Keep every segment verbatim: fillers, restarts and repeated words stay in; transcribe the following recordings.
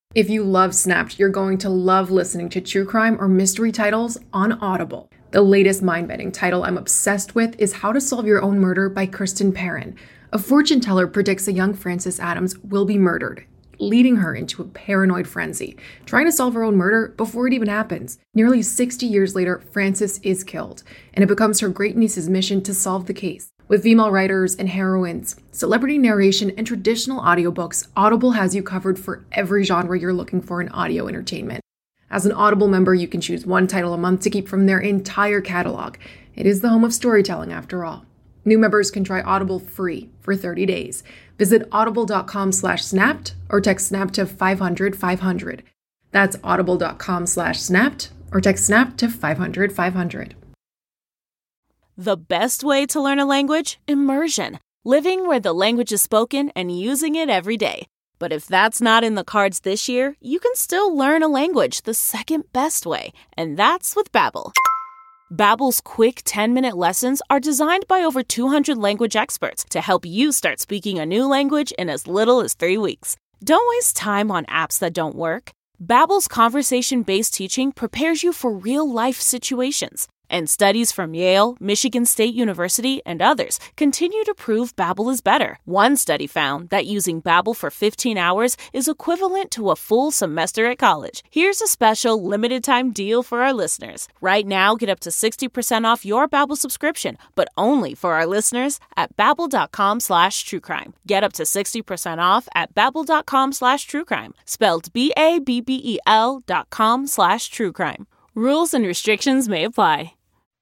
If you love Snapped, you're going to love listening to true crime or mystery titles on Audible. The latest mind-bending title I'm obsessed with is How to Solve Your Own Murder by Kristen Perrin. A fortune teller predicts a young Frances Adams will be murdered, leading her into a paranoid frenzy, trying to solve her own murder before it even happens. Nearly sixty years later, Frances is killed, and it becomes her great-niece's mission to solve the case. With female writers and heroines, celebrity narration, and traditional audiobooks, Audible has you covered for every genre you're looking for in audio entertainment. As an Audible member, you can choose one title a month to keep from their entire catalog. It is the home of storytelling, after all. New members can try Audible free for thirty days. Visit audible.com slash snapped or text snap to five hundred five hundred. That's audible.com slash snapped or text snap to five hundred five hundred. The best way to learn a language? Immersion. Living where the language is spoken and using it every day. But if that's not in the cards this year, you can still learn a language the second best way, and that's with Babbel. Babbel's quick ten-minute lessons are designed by over two hundred language experts to help you start speaking a new language in as little as three weeks. Don't waste time on apps that don't work. Babbel's conversation-based teaching prepares you for real-life situations. And studies from Yale, Michigan State University, and others continue to prove Babbel is better. One study found that using Babbel for fifteen hours is equivalent to a full semester at college. Here's a special limited-time deal for our listeners. Right now, get up to sixty percent off your Babbel subscription, but only for our listeners at babbel.com slash truecrime. Get up to sixty percent off at babbel.com slash truecrime. Spelled B A B B E L dot com slash truecrime. Rules and restrictions may apply.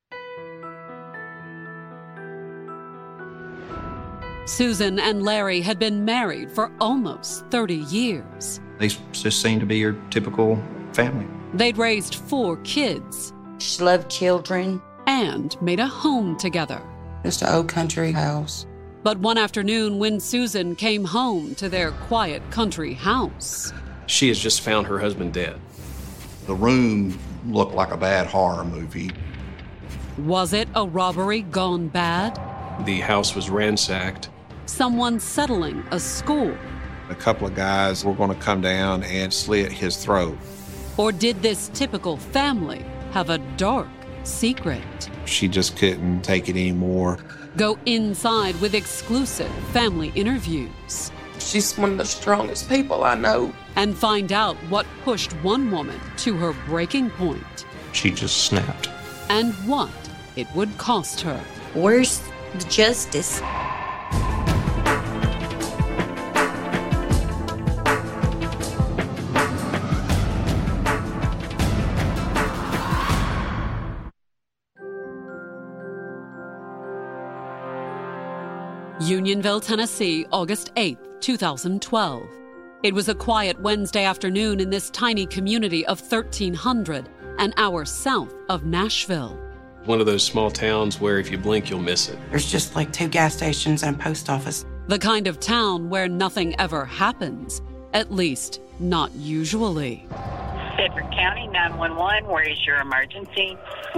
Susan and Larry had been married for almost thirty years. They just seemed to be your typical family. They'd raised four kids. She loved children. And made a home together. Just an old country house. But one afternoon when Susan came home to their quiet country house, she has just found her husband dead. The room looked like a bad horror movie. Was it a robbery gone bad? The house was ransacked. Someone settling a score. A couple of guys were going to come down and slit his throat. Or did this typical family have a dark secret? She just couldn't take it anymore. Go inside with exclusive family interviews. She's one of the strongest people I know. And find out what pushed one woman to her breaking point. She just snapped. And what it would cost her. Where's the justice? Unionville, Tennessee, August eighth, two thousand twelve. It was a quiet Wednesday afternoon in this tiny community of thirteen hundred, an hour south of Nashville. One of those small towns where if you blink, you'll miss it. There's just like two gas stations and a post office. The kind of town where nothing ever happens, at least not usually. Bedford County nine one one, where is your emergency?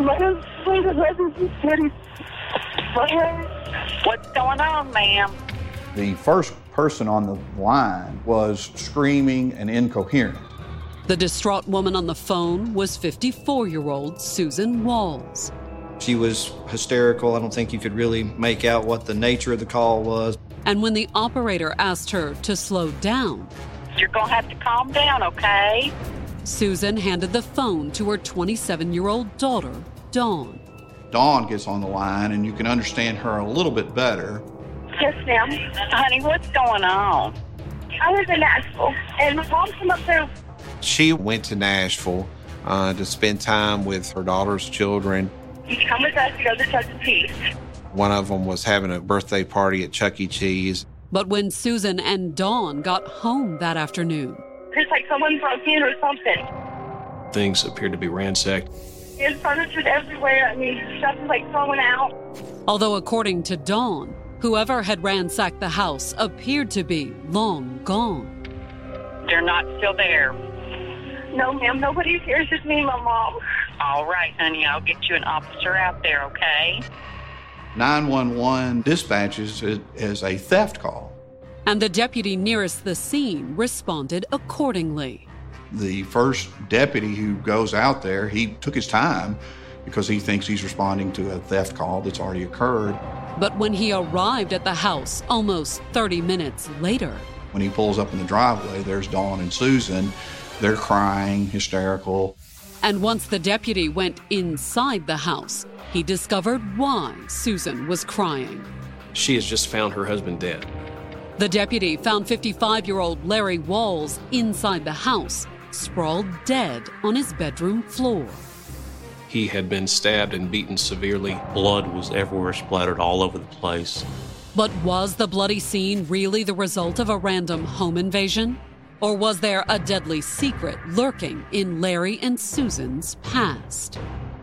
What's going on, ma'am? The first person on the line was screaming and incoherent. The distraught woman on the phone was fifty-four-year-old Susan Walls. She was hysterical. I don't think you could really make out what the nature of the call was. And when the operator asked her to slow down, you're going to have to calm down, okay? Susan handed the phone to her twenty-seven-year-old daughter, Dawn. Dawn gets on the line, and you can understand her a little bit better. Yes, ma'am. Honey, what's going on? I live in Nashville, and my mom came up there. She went to Nashville uh, to spend time with her daughter's children. You come with us to go to Chuck E. Cheese. One of them was having a birthday party at Chuck E. Cheese. But when Susan and Dawn got home that afternoon, it's like someone broke in or something. Things appeared to be ransacked. There's furniture everywhere. I mean, stuff is like thrown out. Although according to Dawn, whoever had ransacked the house appeared to be long gone. They're not still there. No, ma'am, nobody's here. It's just me and my mom. All right, honey, I'll get you an officer out there, okay? nine one one dispatches it as a theft call. And the deputy nearest the scene responded accordingly. The first deputy who goes out there, he took his time because he thinks he's responding to a theft call that's already occurred. But when he arrived at the house almost thirty minutes later, when he pulls up in the driveway, there's Dawn and Susan. They're crying, hysterical. And once the deputy went inside the house, he discovered why Susan was crying. She has just found her husband dead. The deputy found fifty-five-year-old Larry Walls inside the house, sprawled dead on his bedroom floor. He had been stabbed and beaten severely. Blood was everywhere, splattered all over the place. But was the bloody scene really the result of a random home invasion? Or was there a deadly secret lurking in Larry and Susan's past?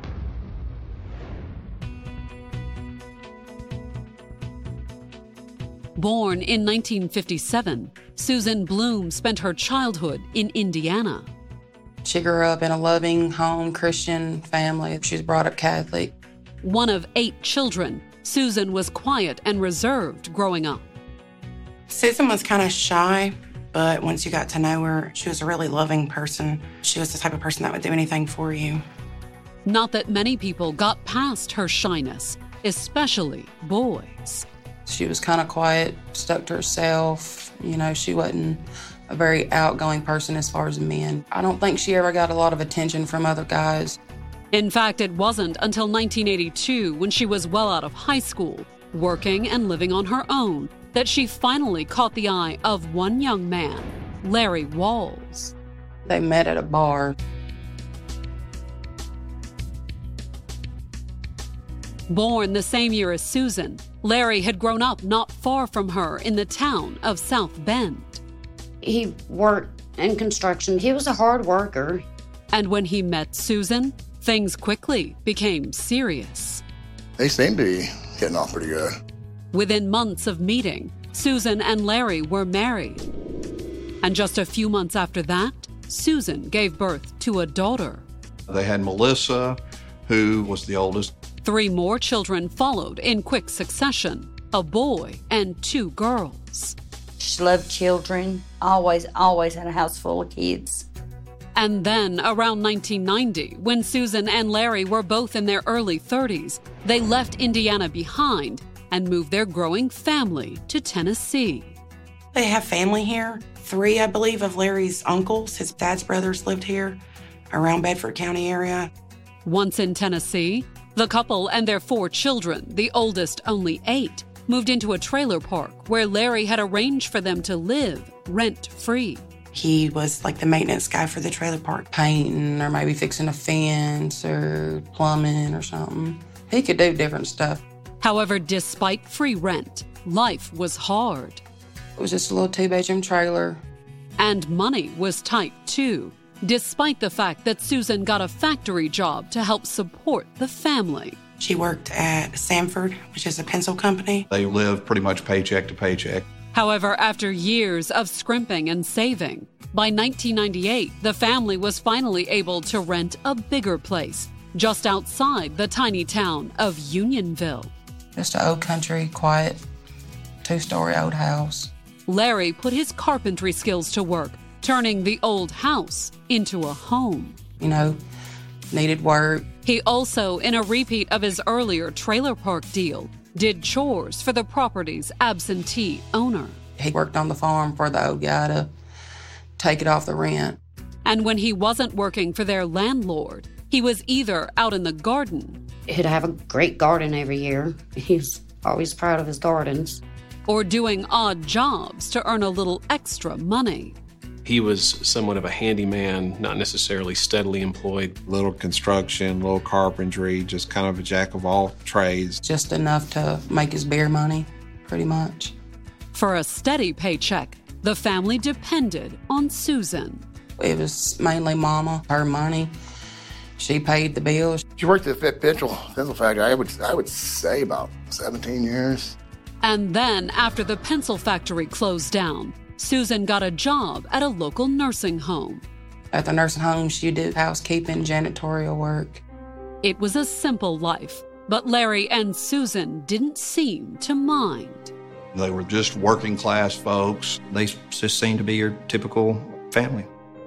Born in nineteen fifty-seven, Susan Bloom spent her childhood in Indiana. She grew up in a loving home, Christian family. She was brought up Catholic. One of eight children, Susan was quiet and reserved growing up. Susan was kind of shy, but once you got to know her, she was a really loving person. She was the type of person that would do anything for you. Not that many people got past her shyness, especially boys. She was kind of quiet, stuck to herself. You know, she wasn't a very outgoing person as far as men. I don't think she ever got a lot of attention from other guys. In fact, it wasn't until nineteen eighty-two, when she was well out of high school, working and living on her own, that she finally caught the eye of one young man, Larry Walls. They met at a bar. Born the same year as Susan, Larry had grown up not far from her in the town of South Bend. He worked in construction. He was a hard worker. And when he met Susan, things quickly became serious. They seem to be getting off pretty good. Within months of meeting, Susan and Larry were married. And just a few months after that, Susan gave birth to a daughter. They had Melissa, who was the oldest. Three more children followed in quick succession, a boy and two girls. She loved children, always, always had a house full of kids. And then, around nineteen ninety, when Susan and Larry were both in their early thirties, they left Indiana behind and moved their growing family to Tennessee. They have family here. Three, I believe, of Larry's uncles, his dad's brothers, lived here around Bedford County area. Once in Tennessee, the couple and their four children, the oldest only eight, moved into a trailer park where Larry had arranged for them to live rent-free. He was like the maintenance guy for the trailer park, painting or maybe fixing a fence or plumbing or something. He could do different stuff. However, despite free rent, life was hard. It was just a little two-bedroom trailer. And money was tight, too, despite the fact that Susan got a factory job to help support the family. She worked at Sanford, which is a pencil company. They lived pretty much paycheck to paycheck. However, after years of scrimping and saving, by nineteen ninety-eight, the family was finally able to rent a bigger place just outside the tiny town of Unionville. Just an old country, quiet, two-story old house. Larry put his carpentry skills to work, turning the old house into a home. You know, needed work. He also, in a repeat of his earlier trailer park deal, did chores for the property's absentee owner. He worked on the farm for the old guy to take it off the rent. And when he wasn't working for their landlord, he was either out in the garden. He'd have a great garden every year. He's always proud of his gardens. Or doing odd jobs to earn a little extra money. He was somewhat of a handyman, not necessarily steadily employed. Little construction, little carpentry, just kind of a jack of all trades. Just enough to make his bare money, pretty much. For a steady paycheck, the family depended on Susan. It was mainly Mama, her money. She paid the bills. She worked at the pencil, pencil factory, I would, I would say about seventeen years. And then, after the pencil factory closed down, Susan got a job at a local nursing home. At the nursing home, she did housekeeping, janitorial work. It was a simple life, but Larry and Susan didn't seem to mind. They were just working class folks. They just seemed to be your typical family.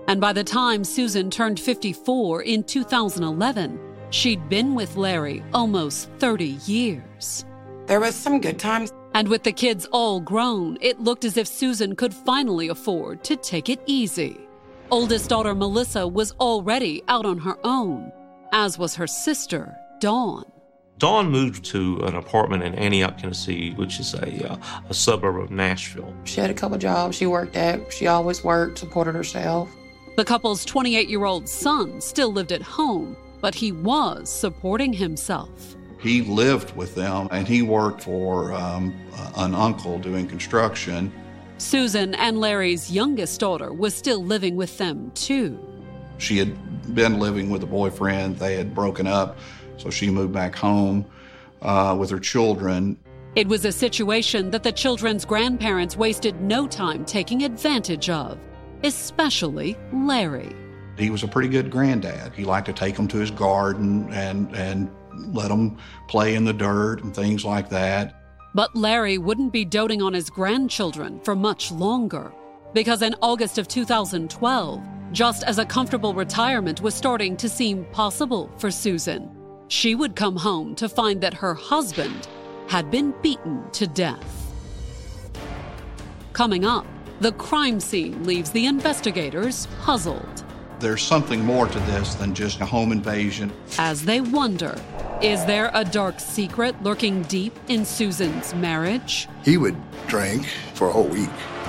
And by the time Susan turned fifty-four in two thousand eleven, she'd been with Larry almost thirty years. There was some good times. And with the kids all grown, it looked as if Susan could finally afford to take it easy. Oldest daughter Melissa was already out on her own, as was her sister, Dawn. Dawn moved to an apartment in Antioch, Tennessee, which is a, uh, a suburb of Nashville. She had a couple jobs she worked at. She always worked, supported herself. The couple's twenty-eight-year-old son still lived at home, but he was supporting himself. He lived with them, and he worked for um, an uncle doing construction. Susan and Larry's youngest daughter was still living with them, too. She had been living with a boyfriend. They had broken up, so she moved back home uh, with her children. It was a situation that the children's grandparents wasted no time taking advantage of, especially Larry. He was a pretty good granddad. He liked to take them to his garden and, and let them play in the dirt and things like that. But Larry wouldn't be doting on his grandchildren for much longer, because in August of two thousand twelve, just as a comfortable retirement was starting to seem possible for Susan, she would come home to find that her husband had been beaten to death. Coming up, the crime scene leaves the investigators puzzled. There's something more to this than just a home invasion. As they wonder, is there a dark secret lurking deep in Susan's marriage? He would drink for a whole week.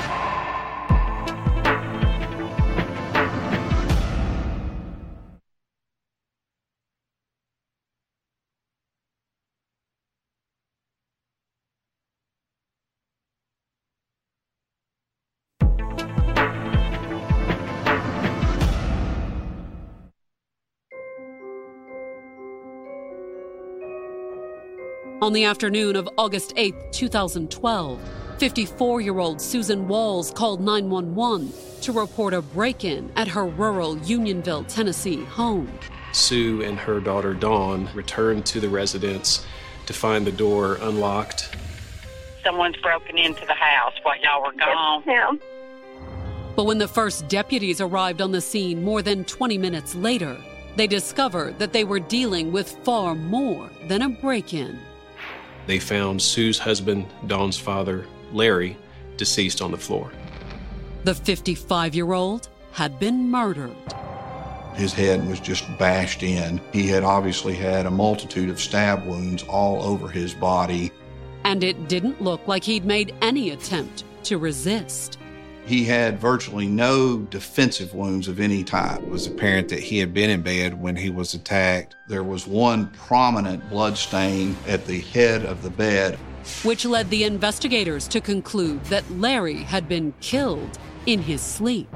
On the afternoon of August eighth, two thousand twelve, fifty-four-year-old Susan Walls called nine one one to report a break-in at her rural Unionville, Tennessee home. Sue and her daughter Dawn returned to the residence to find the door unlocked. Someone's broken into the house while y'all were gone. Yes, But when the first deputies arrived on the scene more than twenty minutes later, they discovered that they were dealing with far more than a break-in. They found Sue's husband, Dawn's father, Larry, deceased on the floor. The fifty-five-year-old had been murdered. His head was just bashed in. He had obviously had a multitude of stab wounds all over his body. And it didn't look like he'd made any attempt to resist. He had virtually no defensive wounds of any type. It was apparent that he had been in bed when he was attacked. There was one prominent blood stain at the head of the bed, which led the investigators to conclude that Larry had been killed in his sleep.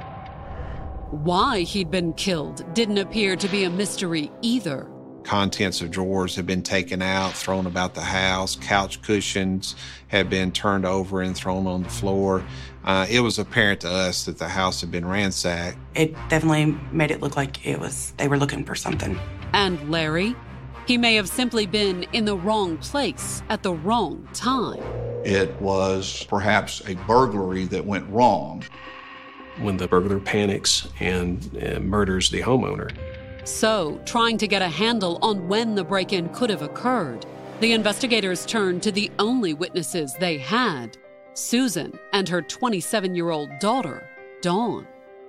Why he'd been killed didn't appear to be a mystery either. Contents of drawers had been taken out, thrown about the house. Couch cushions had been turned over and thrown on the floor. Uh, it was apparent to us that the house had been ransacked. It definitely made it look like it was they were looking for something. And Larry? He may have simply been in the wrong place at the wrong time. It was perhaps a burglary that went wrong. When the burglar panics and uh, murders the homeowner. So, trying to get a handle on when the break-in could have occurred, the investigators turned to the only witnesses they had, Susan and her twenty-seven-year-old daughter, Dawn.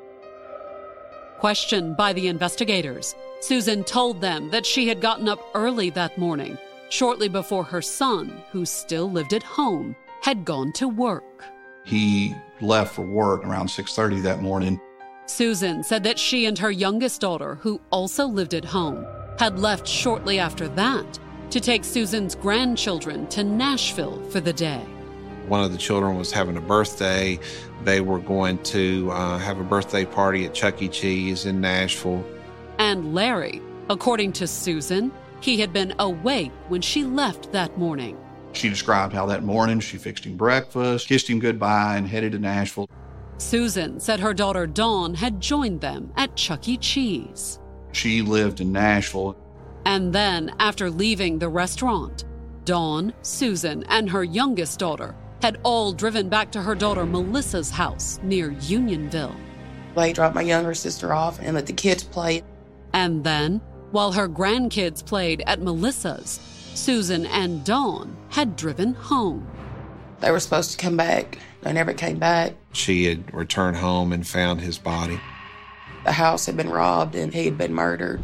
Questioned by the investigators, Susan told them that she had gotten up early that morning, shortly before her son, who still lived at home, had gone to work. He left for work around six thirty that morning. Susan said that she and her youngest daughter, who also lived at home, had left shortly after that to take Susan's grandchildren to Nashville for the day. One of the children was having a birthday. They were going to uh, have a birthday party at Chuck E. Cheese in Nashville. And Larry, according to Susan, he had been awake when she left that morning. She described how that morning she fixed him breakfast, kissed him goodbye, and headed to Nashville. Susan said her daughter Dawn had joined them at Chuck E. Cheese. She lived in Nashville. And then, after leaving the restaurant, Dawn, Susan, and her youngest daughter had all driven back to her daughter Melissa's house near Unionville. They dropped my younger sister off and let the kids play. And then, while her grandkids played at Melissa's, Susan and Dawn had driven home. They were supposed to come back. They never came back. She had returned home and found his body. The house had been robbed and he had been murdered.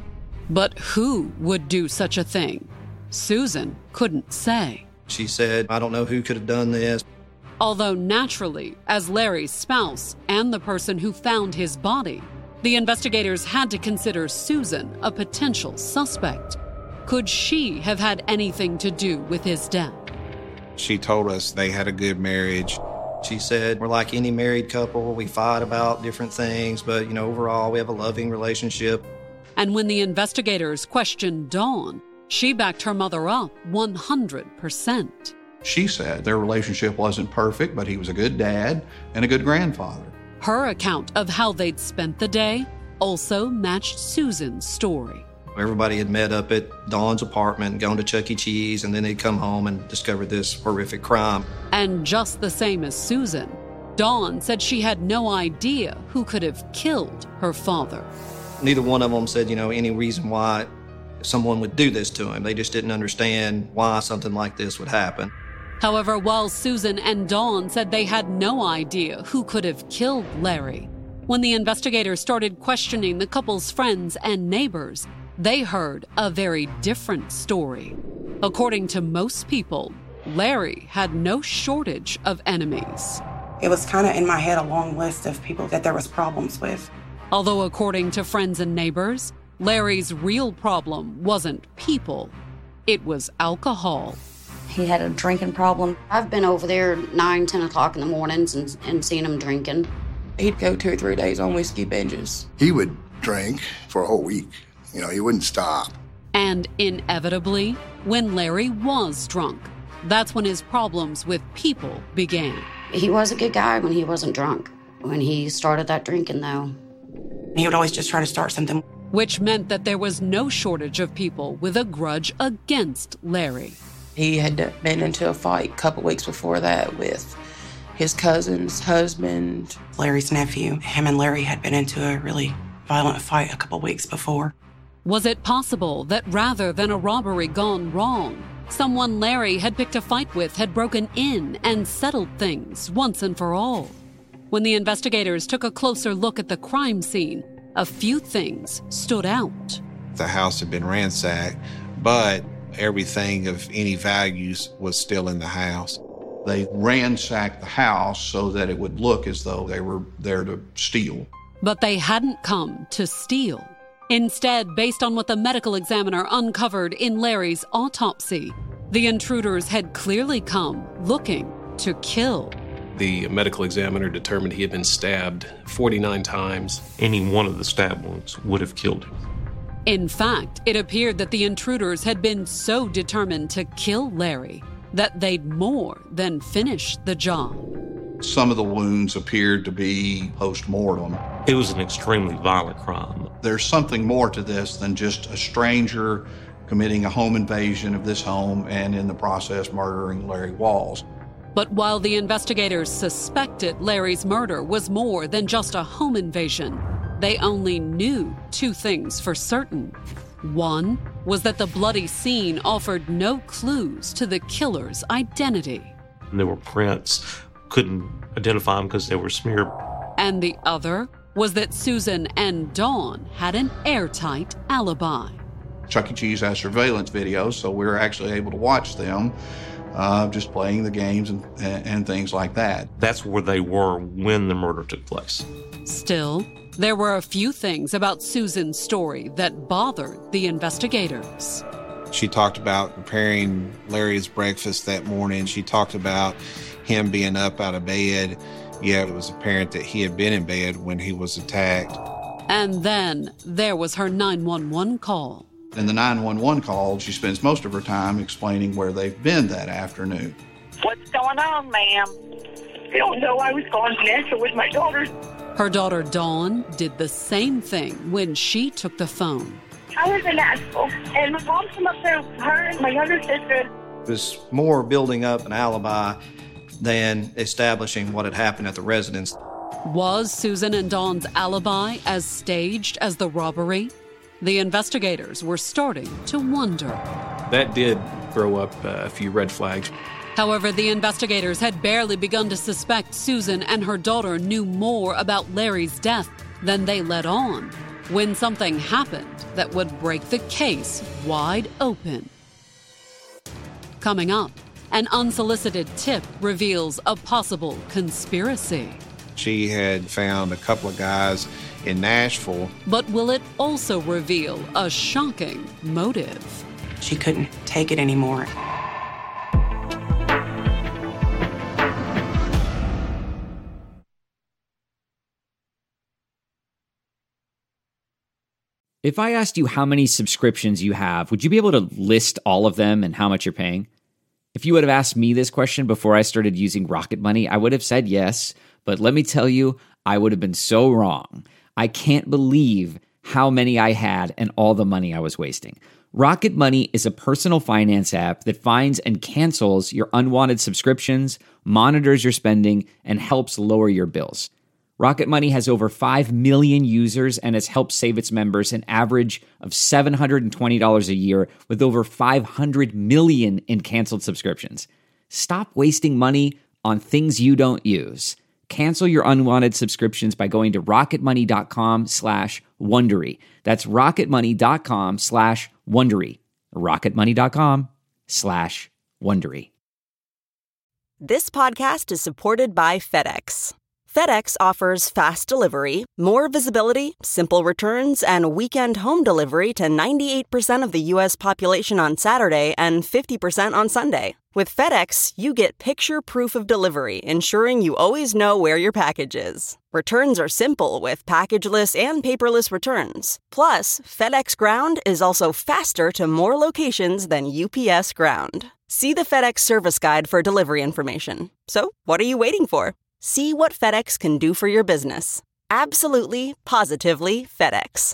But who would do such a thing? Susan couldn't say. She said, I don't know who could have done this. Although naturally, as Larry's spouse and the person who found his body, the investigators had to consider Susan a potential suspect. Could she have had anything to do with his death? She told us they had a good marriage. She said, we're like any married couple. We fight about different things, but, you know, overall, we have a loving relationship. And when the investigators questioned Dawn, she backed her mother up one hundred percent. She said their relationship wasn't perfect, but he was a good dad and a good grandfather. Her account of how they'd spent the day also matched Susan's story. Everybody had met up at Dawn's apartment, gone to Chuck E. Cheese, and then they'd come home and discovered this horrific crime. And just the same as Susan, Dawn said she had no idea who could have killed her father. Neither one of them said, you know, any reason why someone would do this to him. They just didn't understand why something like this would happen. However, while Susan and Dawn said they had no idea who could have killed Larry, when the investigators started questioning the couple's friends and neighbors, they heard a very different story. According to most people, Larry had no shortage of enemies. It was kind of in my head a long list of people that there was problems with. Although according to friends and neighbors, Larry's real problem wasn't people, it was alcohol. He had a drinking problem. I've been over there nine, ten o'clock in the mornings and, and seen him drinking. He'd go two or three days on whiskey binges. He would drink for a whole week. You know, he wouldn't stop. And inevitably, when Larry was drunk, that's when his problems with people began. He was a good guy when he wasn't drunk. When he started that drinking, though. He would always just try to start something. Which meant that there was no shortage of people with a grudge against Larry. He had been into a fight a couple weeks before that with his cousin's husband. Larry's nephew. Him and Larry had been into a really violent fight a couple weeks before. Was it possible that rather than a robbery gone wrong, someone Larry had picked a fight with had broken in and settled things once and for all? When the investigators took a closer look at the crime scene, a few things stood out. The house had been ransacked, but everything of any values was still in the house. They ransacked the house so that it would look as though they were there to steal. But they hadn't come to steal. Instead, based on what the medical examiner uncovered in Larry's autopsy, the intruders had clearly come looking to kill. The medical examiner determined he had been stabbed forty-nine times. Any one of the stab wounds would have killed him. In fact, it appeared that the intruders had been so determined to kill Larry that they'd more than finished the job. Some of the wounds appeared to be post-mortem. It was an extremely violent crime. There's something more to this than just a stranger committing a home invasion of this home and in the process murdering Larry Walls. But while the investigators suspected Larry's murder was more than just a home invasion, they only knew two things for certain. One was that the bloody scene offered no clues to the killer's identity. There were prints, couldn't identify them because they were smeared. And the other was that Susan and Dawn had an airtight alibi. Chuck E. Cheese has surveillance videos, so we were actually able to watch them, uh, just playing the games and, and things like that. That's where they were when the murder took place. Still, there were a few things about Susan's story that bothered the investigators. She talked about preparing Larry's breakfast that morning. She talked about him being up out of bed. Yeah, it was apparent that he had been in bed when he was attacked. And then there was her nine one one call. In the nine one one call, she spends most of her time explaining where they've been that afternoon. What's going on, ma'am? I don't know. I was going natural with my daughter. Her daughter, Dawn, did the same thing when she took the phone. I was in Nashville, and my mom came up there with her and my younger sister. It was more building up an alibi than establishing what had happened at the residence. Was Susan and Dawn's alibi as staged as the robbery? The investigators were starting to wonder. That did throw up uh, a few red flags. However, the investigators had barely begun to suspect Susan and her daughter knew more about Larry's death than they let on, when something happened that would break the case wide open. Coming up, an unsolicited tip reveals a possible conspiracy. She had found a couple of guys in Nashville. But will it also reveal a shocking motive? She couldn't take it anymore. If I asked you how many subscriptions you have, would you be able to list all of them and how much you're paying? If you would have asked me this question before I started using Rocket Money, I would have said yes, but let me tell you, I would have been so wrong. I can't believe how many I had and all the money I was wasting. Rocket Money is a personal finance app that finds and cancels your unwanted subscriptions, monitors your spending, and helps lower your bills. Rocket Money has over five million users and has helped save its members an average of seven hundred twenty dollars a year with over five hundred million in canceled subscriptions. Stop wasting money on things you don't use. Cancel your unwanted subscriptions by going to rocketmoney.com slash Wondery. That's rocketmoney.com slash Wondery. rocketmoney.com slash Wondery. This podcast is supported by FedEx. FedEx offers fast delivery, more visibility, simple returns, and weekend home delivery to ninety-eight percent of the U S population on Saturday and fifty percent on Sunday. With FedEx, you get picture proof of delivery, ensuring you always know where your package is. Returns are simple with packageless and paperless returns. Plus, FedEx Ground is also faster to more locations than U P S Ground. See the FedEx service guide for delivery information. So, what are you waiting for? See what FedEx can do for your business. Absolutely, positively FedEx.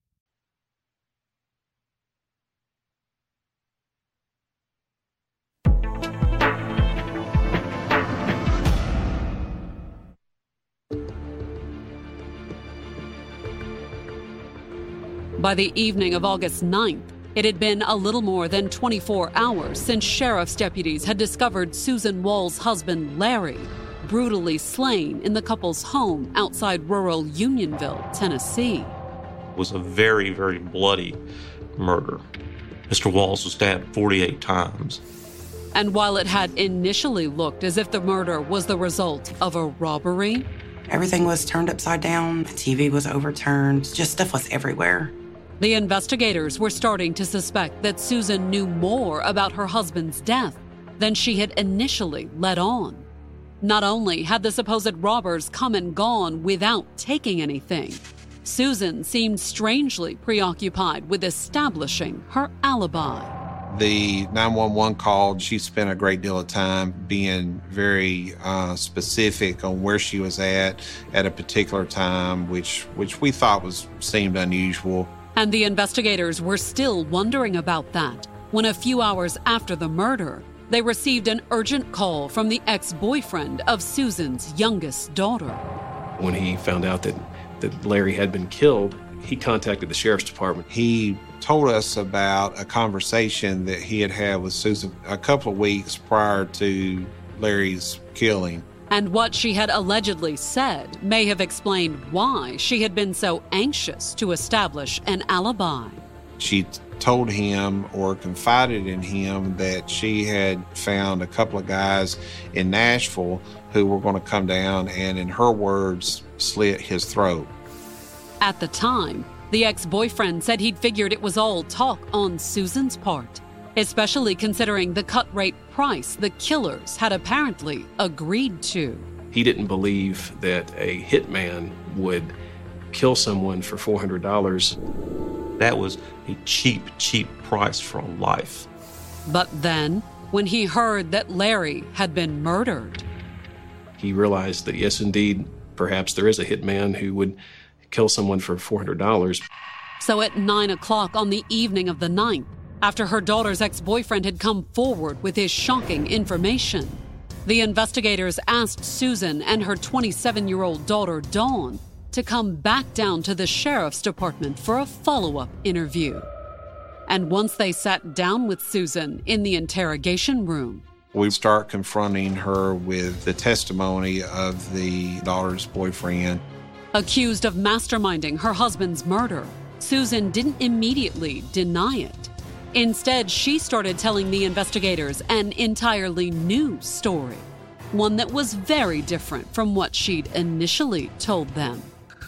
By the evening of August ninth, it had been a little more than twenty-four hours since sheriff's deputies had discovered Susan Wall's husband, Larry, brutally slain in the couple's home outside rural Unionville, Tennessee. It was a very, very bloody murder. Mister Walls was stabbed forty-eight times. And while it had initially looked as if the murder was the result of a robbery, everything was turned upside down. The T V was overturned. Just stuff was everywhere. The investigators were starting to suspect that Susan knew more about her husband's death than she had initially let on. Not only had the supposed robbers come and gone without taking anything, Susan seemed strangely preoccupied with establishing her alibi. The nine one one call, she spent a great deal of time being very uh, specific on where she was at at a particular time, which which we thought was seemed unusual. And the investigators were still wondering about that when a few hours after the murder, they received an urgent call from the ex-boyfriend of Susan's youngest daughter. When he found out that, that Larry had been killed, he contacted the sheriff's department. He told us about a conversation that he had had with Susan a couple of weeks prior to Larry's killing. And what she had allegedly said may have explained why she had been so anxious to establish an alibi. She told him or confided in him that she had found a couple of guys in Nashville who were going to come down and, in her words, slit his throat. At the time, the ex-boyfriend said he'd figured it was all talk on Susan's part, especially considering the cut-rate price the killers had apparently agreed to. He didn't believe that a hitman would kill someone for four hundred dollars. That was a cheap, cheap price for a life. But then, when he heard that Larry had been murdered, he realized that, yes, indeed, perhaps there is a hitman who would kill someone for four hundred dollars. So at nine o'clock on the evening of the ninth, after her daughter's ex-boyfriend had come forward with his shocking information, The investigators asked Susan and her twenty-seven-year-old daughter, Dawn, to come back down to the sheriff's department for a follow-up interview. And once they sat down with Susan in the interrogation room, we start confronting her with the testimony of the daughter's boyfriend. Accused of masterminding her husband's murder, Susan didn't immediately deny it. Instead, she started telling the investigators an entirely new story, one that was very different from what she'd initially told them.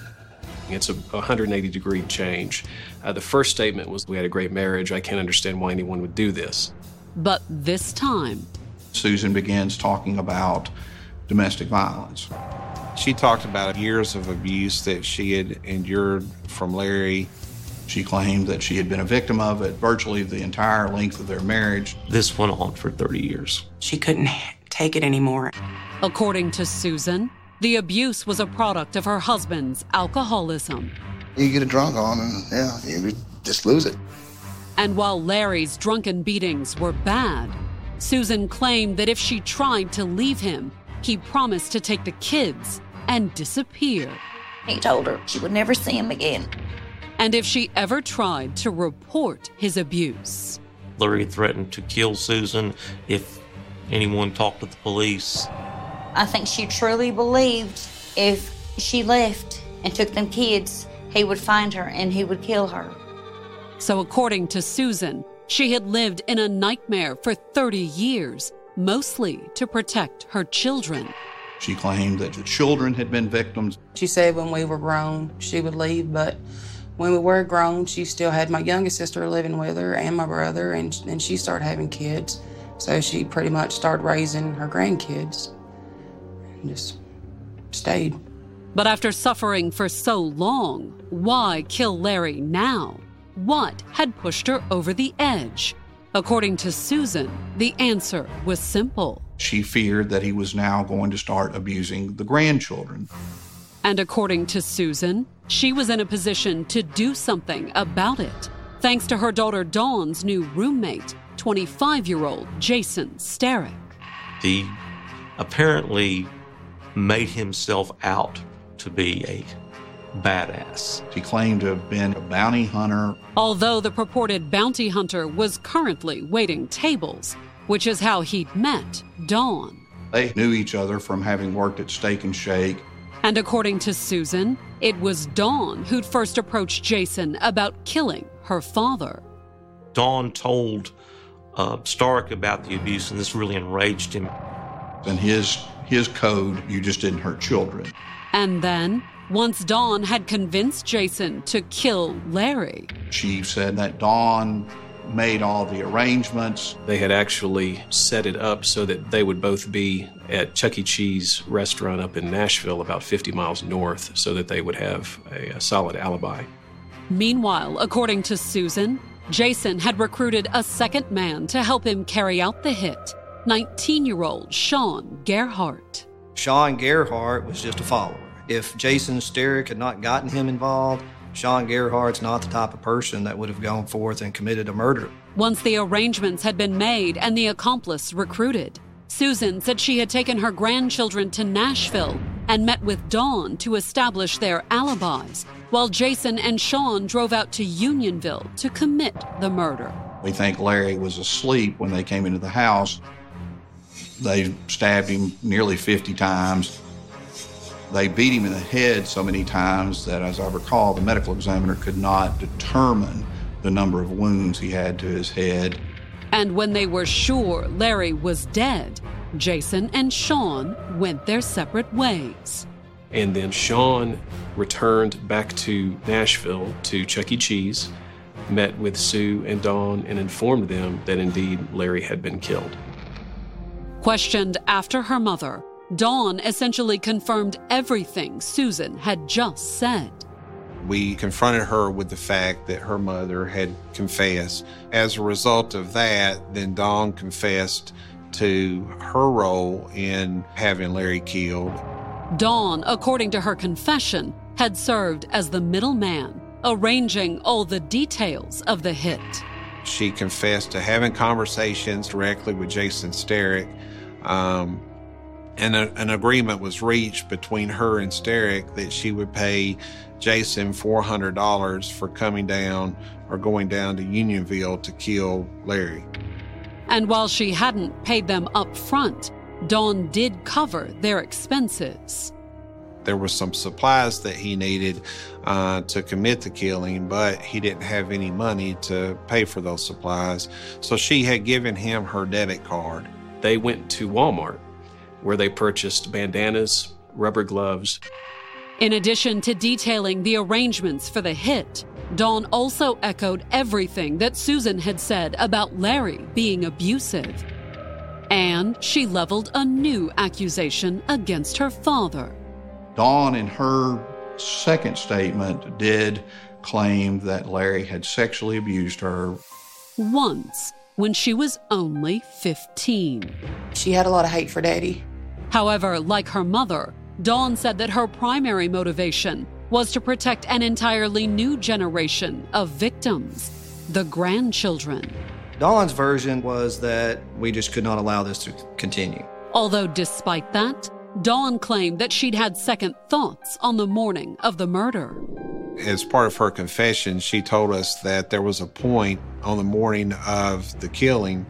It's a one hundred eighty degree change. Uh, the first statement was, "We had a great marriage. I can't understand why anyone would do this." But this time, Susan begins talking about domestic violence. She talked about years of abuse that she had endured from Larry. She claimed that she had been a victim of it virtually the entire length of their marriage. This went on for thirty years. She couldn't take it anymore. According to Susan, the abuse was a product of her husband's alcoholism. You get a drunk on and, yeah, you just lose it. And while Larry's drunken beatings were bad, Susan claimed that if she tried to leave him, he promised to take the kids and disappear. He told her she would never see him again. And if she ever tried to report his abuse, Larry threatened to kill Susan if anyone talked to the police. I think she truly believed if she left and took them kids, he would find her and he would kill her. So according to Susan, she had lived in a nightmare for thirty years, mostly to protect her children. She claimed that the children had been victims. She said when we were grown, she would leave, but when we were grown, she still had my youngest sister living with her and my brother, and, and she started having kids. So she pretty much started raising her grandkids and just stayed. But after suffering for so long, why kill Larry now? What had pushed her over the edge? According to Susan, the answer was simple. She feared that he was now going to start abusing the grandchildren. And according to Susan, she was in a position to do something about it, thanks to her daughter Dawn's new roommate, twenty-five-year-old Jason Starrick. He apparently made himself out to be a badass. He claimed to have been a bounty hunter. Although the purported bounty hunter was currently waiting tables, which is how he'd met Dawn. They knew each other from having worked at Steak and Shake. And according to Susan, it was Dawn who'd first approached Jason about killing her father. Dawn told uh, Stark about the abuse, and this really enraged him. In his, his code, you just didn't hurt children. And then, once Dawn had convinced Jason to kill Larry, she said that Dawn made all the arrangements. They had actually set it up so that they would both be at Chuck E. Cheese restaurant up in Nashville, about fifty miles north, so that they would have a, a solid alibi. Meanwhile, according to Susan, Jason had recruited a second man to help him carry out the hit, nineteen-year-old Sean Gerhardt. Sean Gerhardt was just a follower. If Jason Starrick had not gotten him involved, Sean Gerhardt's not the type of person that would have gone forth and committed a murder. Once the arrangements had been made and the accomplice recruited, Susan said she had taken her grandchildren to Nashville and met with Dawn to establish their alibis, while Jason and Sean drove out to Unionville to commit the murder. We think Larry was asleep when they came into the house. They stabbed him nearly fifty times. They beat him in the head so many times that, as I recall, the medical examiner could not determine the number of wounds he had to his head. And when they were sure Larry was dead, Jason and Sean went their separate ways. And then Sean returned back to Nashville to Chuck E. Cheese, met with Sue and Dawn, and informed them that indeed Larry had been killed. Questioned after her mother, Dawn essentially confirmed everything Susan had just said. We confronted her with the fact that her mother had confessed. As a result of that, then Dawn confessed to her role in having Larry killed. Dawn, according to her confession, had served as the middleman, arranging all the details of the hit. She confessed to having conversations directly with Jason Starrick, um, And a, an agreement was reached between her and Sterick that she would pay Jason four hundred dollars for coming down or going down to Unionville to kill Larry. And while she hadn't paid them up front, Dawn did cover their expenses. There was some supplies that he needed uh, to commit the killing, but he didn't have any money to pay for those supplies. So she had given him her debit card. They went to Walmart, where they purchased bandanas, rubber gloves. In addition to detailing the arrangements for the hit, Dawn also echoed everything that Susan had said about Larry being abusive. And she leveled a new accusation against her father. Dawn, in her second statement, did claim that Larry had sexually abused her. Once, when she was only fifteen. She had a lot of hate for Daddy. However, like her mother, Dawn said that her primary motivation was to protect an entirely new generation of victims, the grandchildren. Dawn's version was that we just could not allow this to continue. Although despite that, Dawn claimed that she'd had second thoughts on the morning of the murder. As part of her confession, she told us that there was a point on the morning of the killing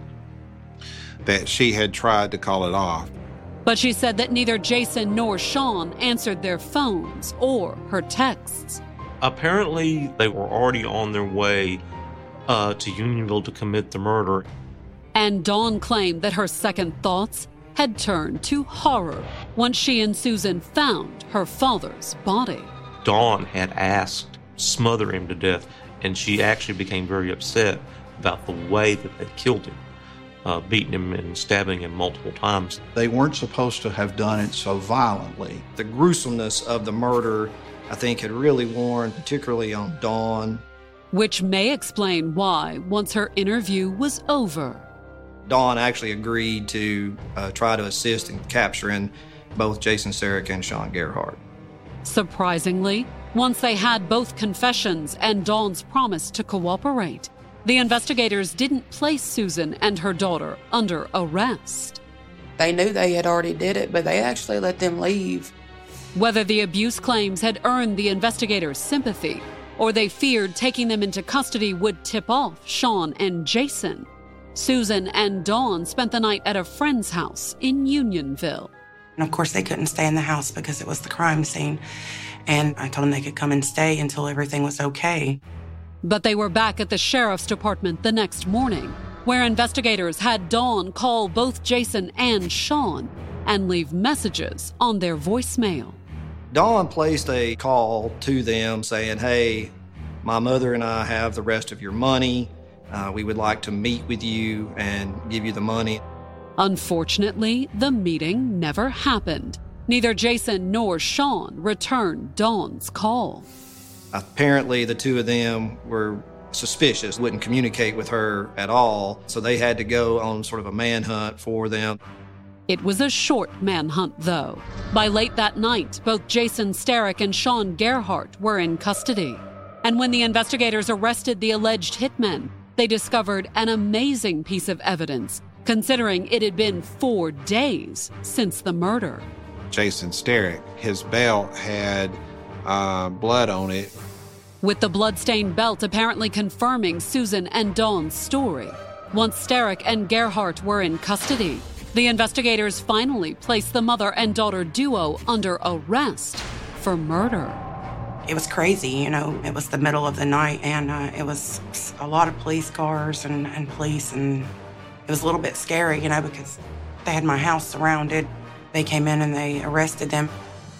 that she had tried to call it off. But she said that neither Jason nor Sean answered their phones or her texts. Apparently, they were already on their way uh, to Unionville to commit the murder. And Dawn claimed that her second thoughts had turned to horror once she and Susan found her father's body. Dawn had asked to smother him to death, and she actually became very upset about the way that they killed him, uh, beating him and stabbing him multiple times. They weren't supposed to have done it so violently. The gruesomeness of the murder, I think, had really worn particularly on Dawn. Which may explain why, once her interview was over, Dawn actually agreed to uh, try to assist in capturing both Jason Sterick and Sean Gerhardt. Surprisingly, once they had both confessions and Dawn's promise to cooperate, the investigators didn't place Susan and her daughter under arrest. They knew they had already did it, but they actually let them leave. Whether the abuse claims had earned the investigators' sympathy, or they feared taking them into custody would tip off Sean and Jason, Susan and Dawn spent the night at a friend's house in Unionville. And of course, they couldn't stay in the house because it was the crime scene. And I told them they could come and stay until everything was okay. But they were back at the sheriff's department the next morning, where investigators had Dawn call both Jason and Sean and leave messages on their voicemail. Dawn placed a call to them saying, "Hey, my mother and I have the rest of your money. Uh, we would like to meet with you and give you the money." Unfortunately, the meeting never happened. Neither Jason nor Sean returned Dawn's call. Apparently, the two of them were suspicious, wouldn't communicate with her at all, so they had to go on sort of a manhunt for them. It was a short manhunt, though. By late that night, both Jason Sterick and Sean Gerhardt were in custody. And when the investigators arrested the alleged hitmen, they discovered an amazing piece of evidence, considering it had been four days since the murder. Jason Sterick, his belt had uh, blood on it. With the bloodstained belt apparently confirming Susan and Dawn's story. Once Sterick and Gerhardt were in custody, the investigators finally placed the mother and daughter duo under arrest for murder. It was crazy, you know, it was the middle of the night, and uh, it was a lot of police cars and, and police, and it was a little bit scary, you know, because they had my house surrounded. They came in and they arrested them.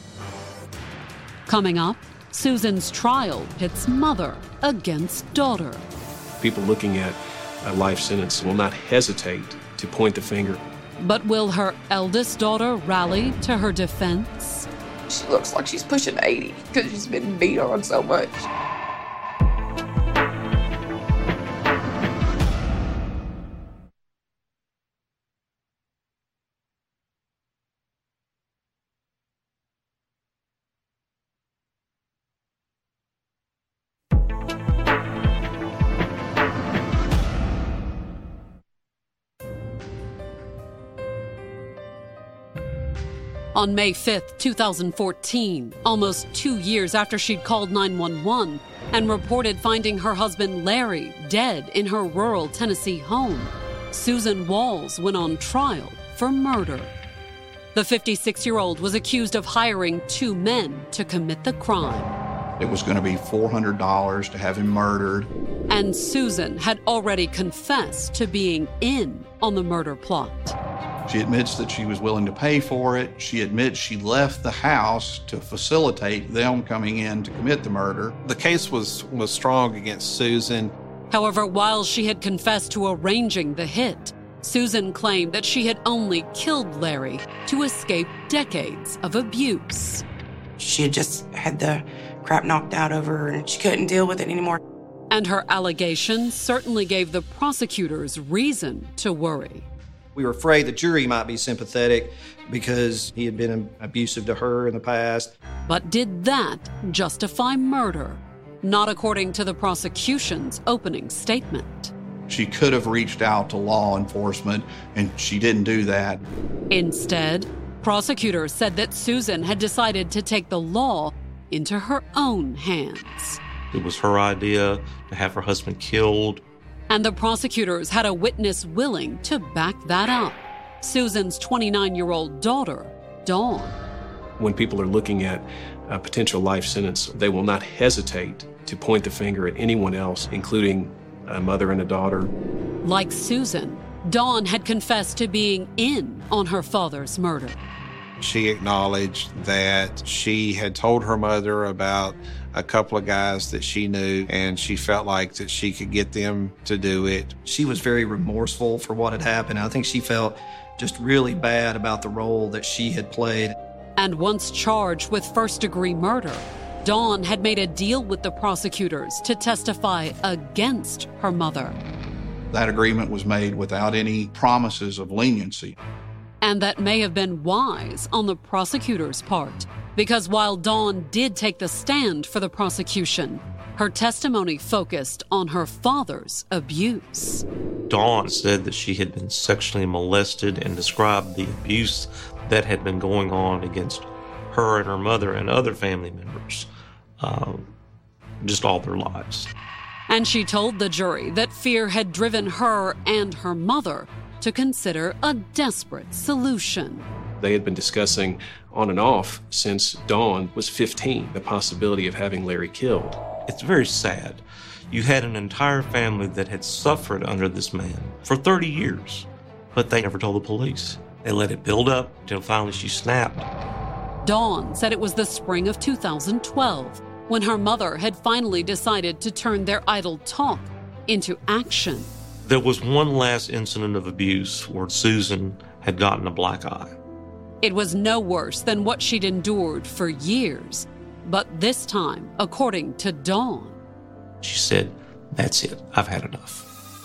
Coming up, Susan's trial pits mother against daughter. People looking at a life sentence will not hesitate to point the finger. But will her eldest daughter rally to her defense? She looks like she's pushing eighty because she's been beat on so much. On May fifth, two thousand fourteen, almost two years after she'd called nine one one and reported finding her husband Larry dead in her rural Tennessee home, Susan Walls went on trial for murder. The fifty-six-year-old was accused of hiring two men to commit the crime. It was going to be four hundred dollars to have him murdered. And Susan had already confessed to being in on the murder plot. She admits that she was willing to pay for it. She admits she left the house to facilitate them coming in to commit the murder. The case was, was strong against Susan. However, while she had confessed to arranging the hit, Susan claimed that she had only killed Larry to escape decades of abuse. She had just had the crap knocked out of her and she couldn't deal with it anymore. And her allegations certainly gave the prosecutors reason to worry. We were afraid the jury might be sympathetic because he had been abusive to her in the past. But did that justify murder? Not according to the prosecution's opening statement. She could have reached out to law enforcement, and she didn't do that. Instead, prosecutors said that Susan had decided to take the law into her own hands. It was her idea to have her husband killed. And the prosecutors had a witness willing to back that up. Susan's twenty-nine-year-old daughter, Dawn. When people are looking at a potential life sentence, they will not hesitate to point the finger at anyone else, including a mother and a daughter. Like Susan, Dawn had confessed to being in on her father's murder. She acknowledged that she had told her mother about a couple of guys that she knew, and she felt like that she could get them to do it. She was very remorseful for what had happened. I think she felt just really bad about the role that she had played. And once charged with first-degree murder, Dawn had made a deal with the prosecutors to testify against her mother. That agreement was made without any promises of leniency. And that may have been wise on the prosecutor's part, because while Dawn did take the stand for the prosecution, her testimony focused on her father's abuse. Dawn said that she had been sexually molested and described the abuse that had been going on against her and her mother and other family members, um, just all their lives. And she told the jury that fear had driven her and her mother to consider a desperate solution. They had been discussing on and off since Dawn was fifteen, the possibility of having Larry killed. It's very sad. You had an entire family that had suffered under this man for thirty years, but they never told the police. They let it build up until finally she snapped. Dawn said it was the spring of two thousand twelve when her mother had finally decided to turn their idle talk into action. There was one last incident of abuse where Susan had gotten a black eye. It was no worse than what she'd endured for years. But this time, according to Dawn, she said, "That's it. I've had enough."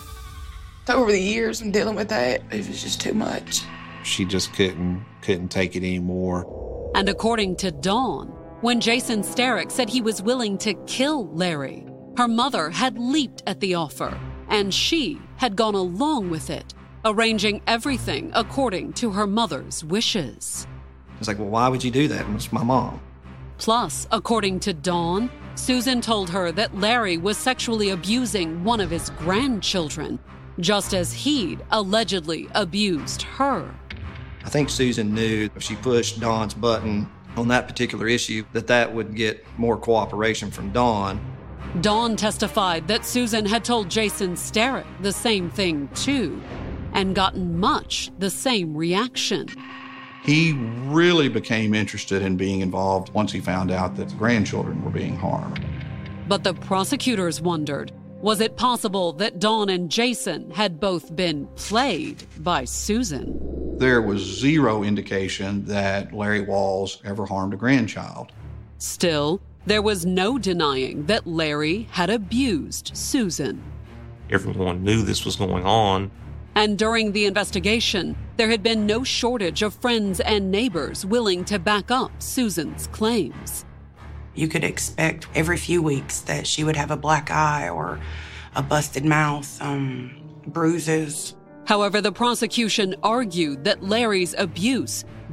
Over the years and dealing with that, it was just too much. She just couldn't couldn't take it anymore. And according to Dawn, when Jason Starrick said he was willing to kill Larry, her mother had leaped at the offer, and she had gone along with it, arranging everything according to her mother's wishes. It's like, well, why would you do that? It's my mom. Plus, according to Dawn, Susan told her that Larry was sexually abusing one of his grandchildren, just as he'd allegedly abused her. I think Susan knew if she pushed Dawn's button on that particular issue, that that would get more cooperation from Dawn. Dawn testified that Susan had told Jason Starrick the same thing too, and gotten much the same reaction. He really became interested in being involved once he found out that the grandchildren were being harmed. But the prosecutors wondered, was it possible that Dawn and Jason had both been played by Susan? There was zero indication that Larry Walls ever harmed a grandchild. Still, there was no denying that Larry had abused Susan. Everyone knew this was going on. And during the investigation, there had been no shortage of friends and neighbors willing to back up Susan's claims. You could expect every few weeks that she would have a black eye or a busted mouth, um, bruises. However, the prosecution argued that Larry's abuse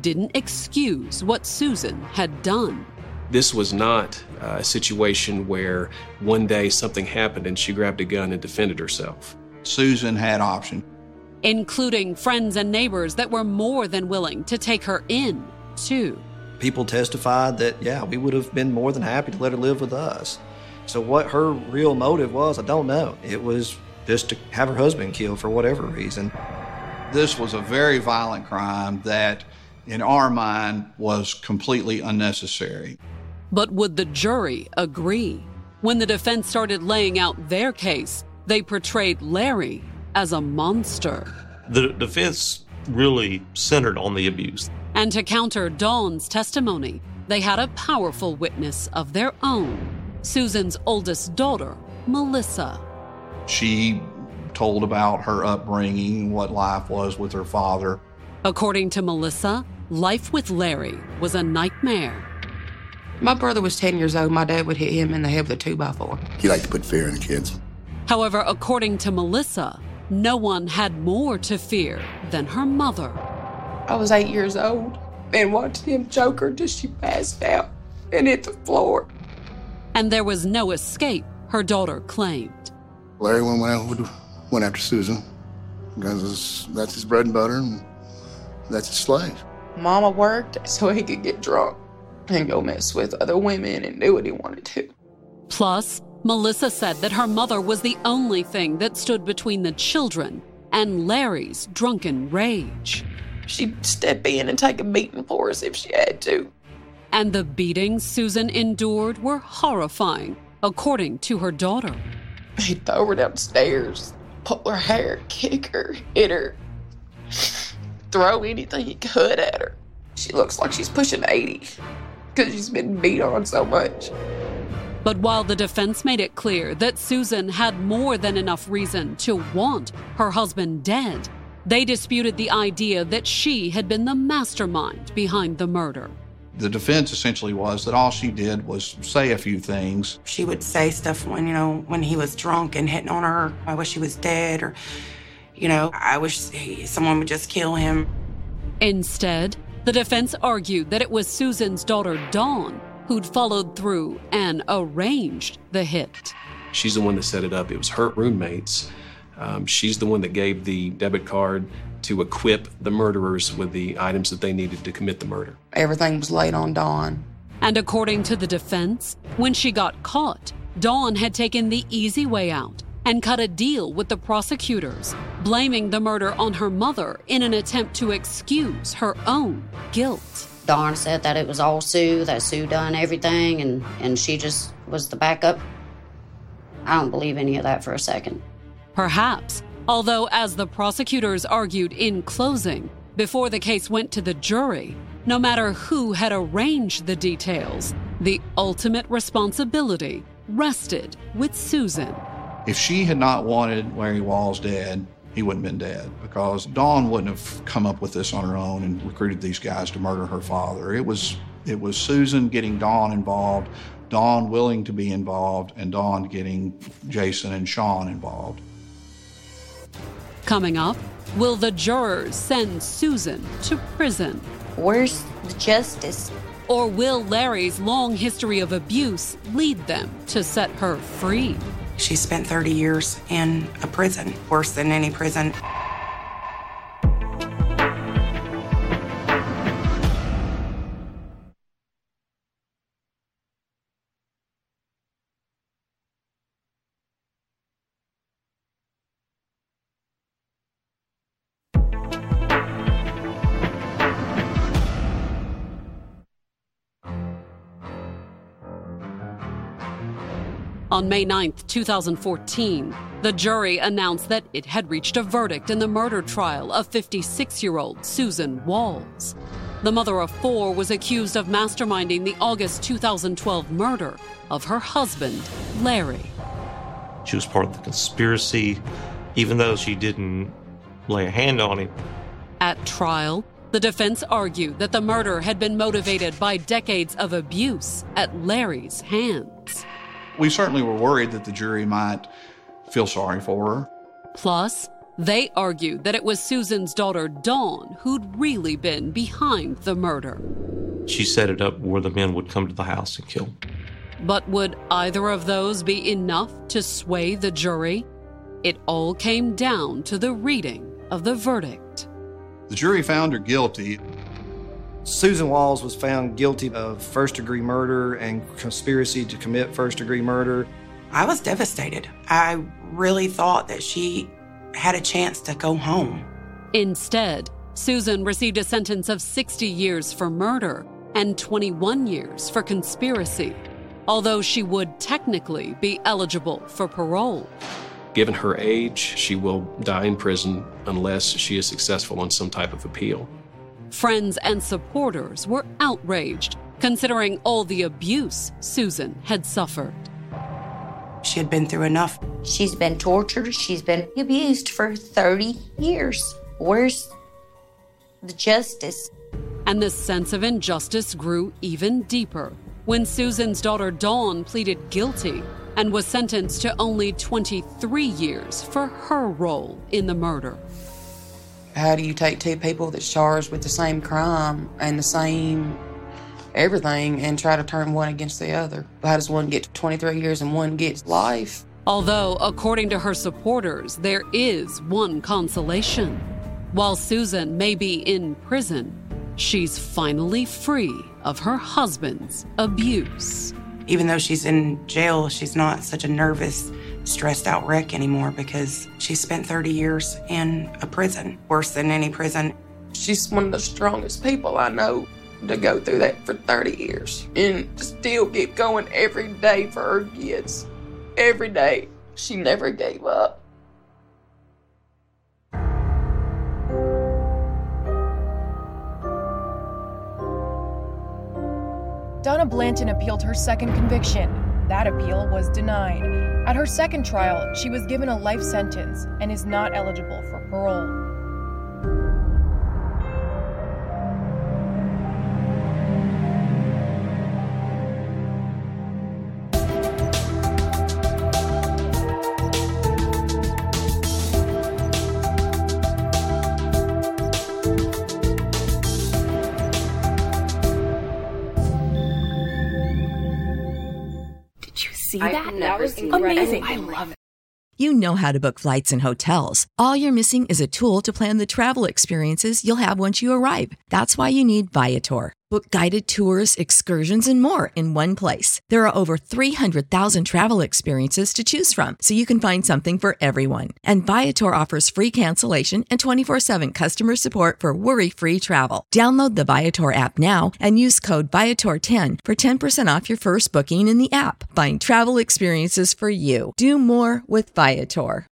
didn't excuse what Susan had done. This was not uh, a situation where one day something happened and she grabbed a gun and defended herself. Susan had options, including friends and neighbors that were more than willing to take her in, too. People testified that, yeah, we would have been more than happy to let her live with us. So what her real motive was, I don't know. It was just to have her husband killed for whatever reason. This was a very violent crime that, in our mind, was completely unnecessary. But would the jury agree? When the defense started laying out their case, they portrayed Larry as a monster. The defense really centered on the abuse. And to counter Dawn's testimony, they had a powerful witness of their own, Susan's oldest daughter, Melissa. She told about her upbringing, what life was with her father. According to Melissa, life with Larry was a nightmare. My brother was ten years old. My dad would hit him in the head with a two by four. He liked to put fear in the kids. However, according to Melissa, no one had more to fear than her mother. I was eight years old and watched him choke her till she passed out and hit the floor. And there was no escape, her daughter claimed. Larry went, went, went after Susan because that's his bread and butter and that's his slave. Mama worked so he could get drunk and go mess with other women and do what he wanted to. Plus, Melissa said that her mother was the only thing that stood between the children and Larry's drunken rage. She'd step in and take a beating for us if she had to. And the beatings Susan endured were horrifying, according to her daughter. He'd throw her downstairs, pull her hair, kick her, hit her, throw anything he could at her. She looks like she's pushing eighty because she's been beat on so much. But while the defense made it clear that Susan had more than enough reason to want her husband dead, they disputed the idea that she had been the mastermind behind the murder. The defense essentially was that all she did was say a few things. She would say stuff when, you know, when he was drunk and hitting on her. I wish he was dead, or, you know, I wish he, someone would just kill him. Instead, the defense argued that it was Susan's daughter, Dawn, who'd followed through and arranged the hit. She's the one that set it up. It was her roommates. Um, she's the one that gave the debit card to equip the murderers with the items that they needed to commit the murder. Everything was laid on Dawn. And according to the defense, when she got caught, Dawn had taken the easy way out and cut a deal with the prosecutors, blaming the murder on her mother in an attempt to excuse her own guilt. Dawn said that it was all Sue, that Sue done everything, and, and she just was the backup. I don't believe any of that for a second. Perhaps, although as the prosecutors argued in closing, before the case went to the jury, no matter who had arranged the details, the ultimate responsibility rested with Susan. If she had not wanted Larry Walls dead, he wouldn't have been dead, because Dawn wouldn't have come up with this on her own and recruited these guys to murder her father. It was, it was Susan getting Dawn involved, Dawn willing to be involved, and Dawn getting Jason and Sean involved. Coming up, will the jurors send Susan to prison? Where's the justice? Or will Larry's long history of abuse lead them to set her free? She spent thirty years in a prison, worse than any prison. On May ninth, two thousand fourteen, the jury announced that it had reached a verdict in the murder trial of fifty-six-year-old Susan Walls. The mother of four was accused of masterminding the August two thousand twelve murder of her husband, Larry. She was part of the conspiracy, even though she didn't lay a hand on him. At trial, the defense argued that the murder had been motivated by decades of abuse at Larry's hands. We certainly were worried that the jury might feel sorry for her. Plus, They argued that it was Susan's daughter, Dawn, who'd really been behind the murder. She set it up where the men would come to the house and kill. But would either of those be enough to sway the jury? It all came down to the reading of the verdict. The jury found her guilty. Susan Walls was found guilty of first-degree murder and conspiracy to commit first-degree murder. I was devastated. I really thought that she had a chance to go home. Instead, Susan received a sentence of sixty years for murder and twenty-one years for conspiracy, although she would technically be eligible for parole. Given her age, she will die in prison unless she is successful on some type of appeal. Friends and supporters were outraged, considering all the abuse Susan had suffered. She had been through enough. She's been tortured. She's been abused for thirty years. Where's the justice? And the sense of injustice grew even deeper when Susan's daughter Dawn pleaded guilty and was sentenced to only twenty-three years for her role in the murder. How do you take two people that's charged with the same crime and the same everything and try to turn one against the other? How does one get twenty-three years and one gets life? Although, according to her supporters, there is one consolation. While Susan may be in prison, she's finally free of her husband's abuse. Even though she's in jail, she's not such a nervous, stressed out wreck anymore because she spent thirty years in a prison, worse than any prison. She's one of the strongest people I know to go through that for thirty years and still keep going every day for her kids. Every day. She never gave up. Donna Blanton appealed her second conviction. That appeal was denied. At her second trial, she was given a life sentence and is not eligible for parole. See that? That was amazing. I love it. You know how to book flights and hotels. All you're missing is a tool to plan the travel experiences you'll have once you arrive. That's why you need Viator. Book guided tours, excursions, and more in one place. There are over three hundred thousand travel experiences to choose from, so you can find something for everyone. And Viator offers free cancellation and twenty-four seven customer support for worry-free travel. Download the Viator app now and use code Viator ten for ten percent off your first booking in the app. Find travel experiences for you. Do more with Viator.